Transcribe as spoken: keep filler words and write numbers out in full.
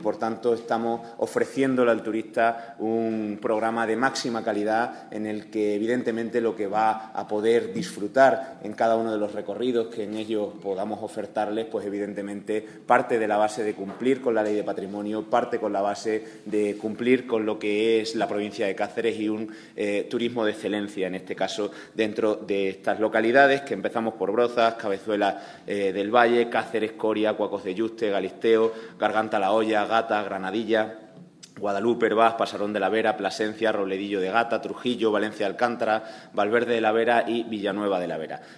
Por tanto, estamos ofreciéndole al turista un programa de máxima calidad en el que, evidentemente, lo que va a poder disfrutar en cada uno de los recorridos que en ellos podamos ofertarles, pues, evidentemente, parte de la base de cumplir con la Ley de Patrimonio, parte con la base de cumplir con lo que es la provincia de Cáceres y un eh, turismo de excelencia, en este caso, dentro de estas localidades, que empezamos por Brozas, Cabezuela eh, del Valle, Cáceres, Coria, Cuacos de Yuste, Galisteo, Garganta la Olla, Gata, Granadilla, Guadalupe, Herbás, Pasarón de la Vera, Plasencia, Robledillo de Gata, Trujillo, Valencia de Alcántara, Valverde de la Vera y Villanueva de la Vera.